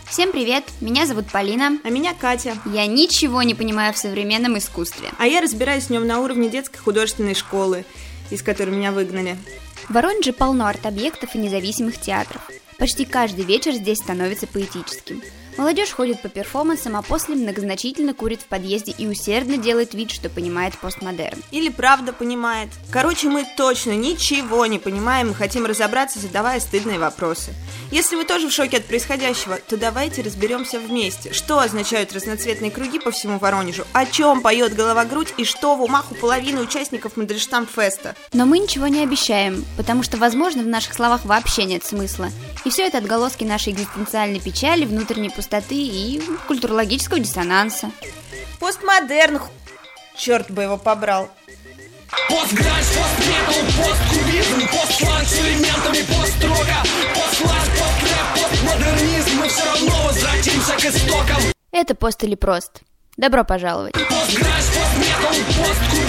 Всем привет, меня зовут Полина. А меня Катя. Я ничего не понимаю в современном искусстве. А я разбираюсь в нем на уровне детской художественной школы, из которой меня выгнали. В Воронеже полно арт-объектов и независимых театров. Почти каждый вечер здесь становится поэтическим. Молодежь ходит по перформансам, а после многозначительно курит в подъезде и усердно делает вид, что понимает постмодерн. Или правда понимает. Короче, мы точно ничего не понимаем и хотим разобраться, задавая стыдные вопросы. Если вы тоже в шоке от происходящего, то давайте разберемся вместе, что означают разноцветные круги по всему Воронежу, о чем поет голова-грудь и что в умах у половины участников Мандельштам-феста. Но мы ничего не обещаем, потому что, возможно, в наших словах вообще нет смысла. И все это отголоски нашей экзистенциальной печали, внутренней пустоты и культурологического диссонанса. Постмодерн, черт бы его побрал. Постграйд, постметал, посткубизм, постсланг с элементами построка, постсланг, пострэп, постмодернизм, мы все равно возвратимся к истокам. Это пост или прост? Добро пожаловать. Постграйд, постметал, посткубизм.